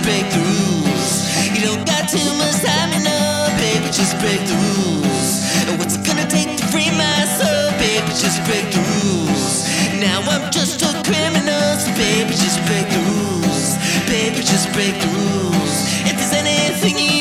break the rules. You don't got too much time, you know, baby, just break the rules. And what's it gonna take to free my soul, baby, just break the rules. Now I'm just a criminal, so baby, just break the rules. Baby, just break the rules. If there's anything you